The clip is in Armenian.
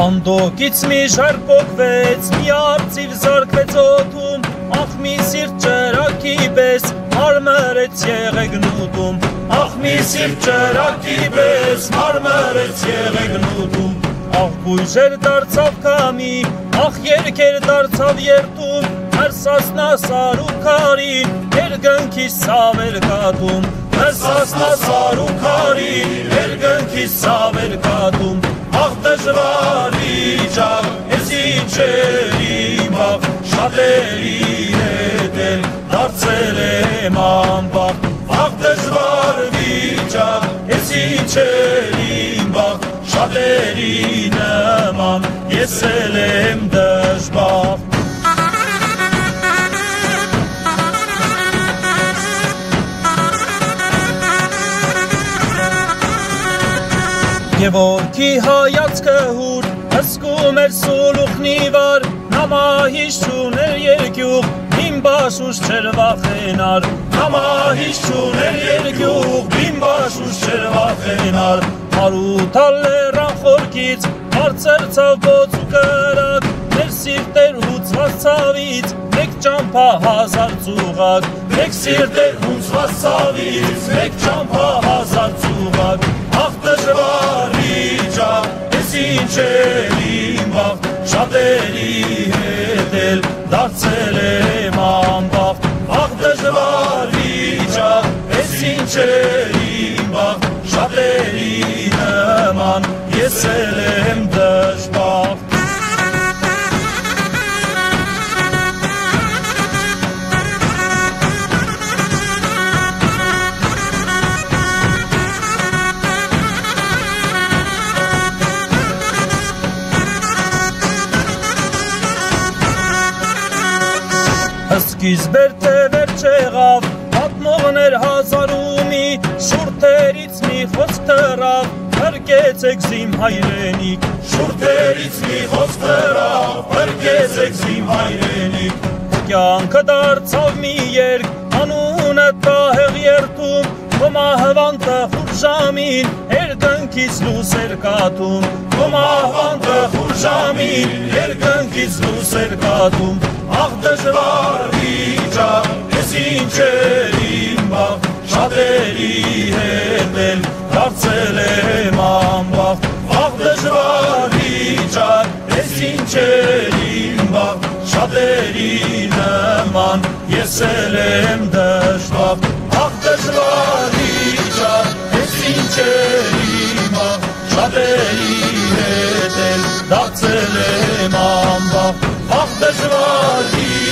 Անդոկից մի շարք պոկվեց, մի արծիվ զարկվեց օդում, ախ մի սիրտ ճրակի պես մարմրեց եղեգնուտում, ախ մի սիրտ ճրակի պես մարմրեց եղեգնուտում, ախ բույժեր դարձավ կամի, ախ երկեր դարձավ երտում, մեր սասնա սարուքարին, երգնքիս սավեր կատում, մեր սասնա սարուքարին, երգնքիս սավեր կատում, ախ դժվարի ճաղ, ես իջեր իմ աղ, շատերի հետ էլ դարձել եմ անբաղ, ախ դժվար վիճաղ, ես իջեր իմ աղ, շատերի նման, ես էլ եմ դժբախտ։ Եվորքի հայացքը հուր, հսկում էր սուլուխնի վար, նամահիշ չուներ երկյուղ, իմ բաշուշ չեր վախենար, նամահիշ չուներ երկյուղ, իմ բաշուշ չեր վախենար, հարութալ լեռան խորքից, բարձր ցավ բոց ու կրակ, մեր սիրտեր հուծված ցավից, մեկ ճամփա հազար ծուղակ, մեկ սիրտեր հուծված ցավից, մեկ ճամփա հազար ծուղակ, ախ դժվարի ճաղ, ես ինչեր իմ բախտ, շատերի հետ էլ դարձել եմ անբախտ, ախ դժվարի ճաղ, ես ինչեր իմ բախտ, շատերի նման, ես էլ եմ դժբախտ։ Սկիզբեր թե վերջ եղավ, պատմողներ հազարումի, շուրթերից մի խոսք թռավ, փրկեցեք զիմ հայրենիք, շուրթերից մի խոսք թռավ, փրկեցեք զիմ հայրենիք, կյանքը դարձավ մի երգ, անունը տահեղ երթում, Կոմահվանտը խուրժամին, երգնքից լուս էր կատում, Կոմահվանտը խուրժամին, երգնքից լուս էր կատում, ախ դժվարի ճաղ, ես ինչեր իմ բախտ, շատերի հետ էլ դարձել եմ անբախտ, ախ դժվարի ճաղ, ես ինչեր իմ բախտ, շատերի նման, ես էլ եմ դժբախտ, ախ դժվարի ճաղ, ես ինչեր իմ բախտ, շատերի հետ էլ դարձել եմ անբախտ, ախ դժվարի